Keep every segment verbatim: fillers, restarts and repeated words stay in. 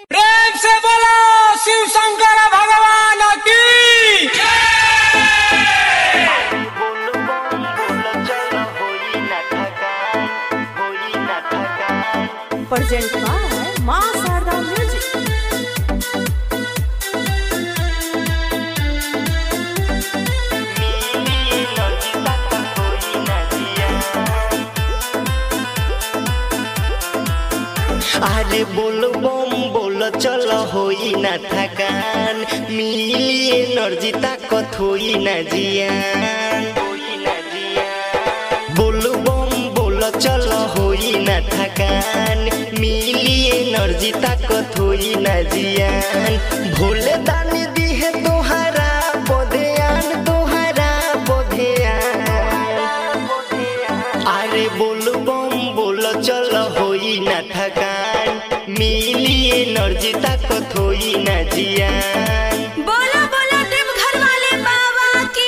प्रेम से बोलो शिव शंकर भगवान की। प्रेजेंट बाय मां शारदा म्यूजिक। अरे बोल बम बोल चल होई ना थकान, मिली एनर्जी ताकत होई ना जियान। बोल बम बोल चल होई ना थकान, मिली एनर्जी ताकत होई ना जियान। भोले दानी दी है तोहरा बधियान, तोहरा बधियान। अरे बोल बम बोल चल होई ना थकान, मिली एनर्जी ताकत होई ना जियान। बोलो बोलो देव घर वाले बाबा की।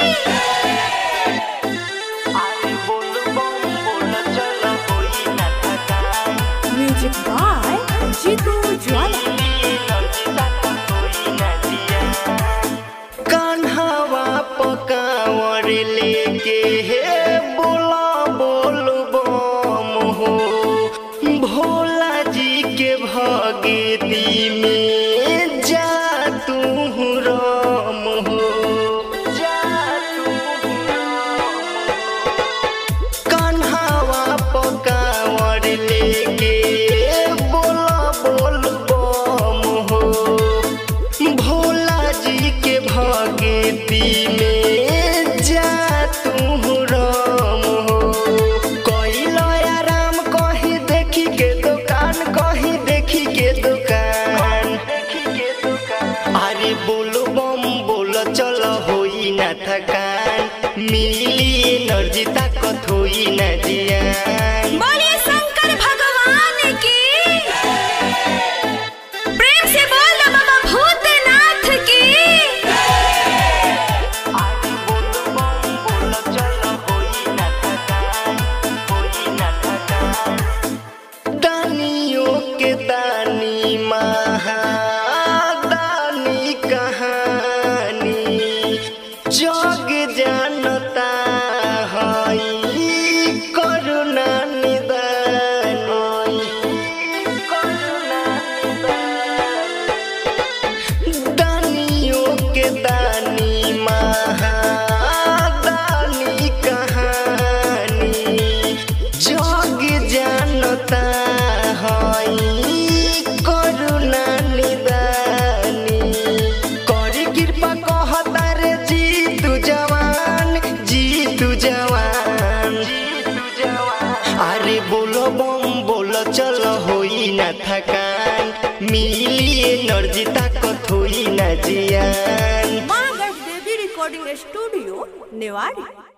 अरे बोल बम बोल चल होई ना थकान, म्यूजिक बाय जीतू ज्वाला। मिली एनर्जी ताकत होई ना जियान। कान्हावा पकावर लेके हे बोला बोल बम हो, भोला जी के भगती में जा तू राम हो, जा तू कान्हावा पकावर लेके बोला बोल बम हो, भोला जी के भगती में जा तू राम हो। कइल आराम कहीं देखी के दुकान, कहीं देखी के दुकान। अरे बोल बम बोल चल होई ना थकान, मिली एनर्जी ताकत होई ना जियान। बोलिए शंकर भगवान की। प्रेम से बोल बाबा भूतनाथ की। अरे बोल बम बोल चल होई ना थकान, होई ना थकान। दानियों के दानी महा दानी कहानी, जग जानता हई करुणा निदानी, करुणा निदानी। दानियों के दानी महा दानी कहानी, जग जानता हई करुणा निदानी। करी कृपा कहता रे जी तू जवान, जी तू जवान। अरे बोलो बम बोलो चल होई ना थकान, मिली एनर्जी ताकत होई ना जियान। मां देवी रिकॉर्डिंग स्टूडियो नेवाड़ी।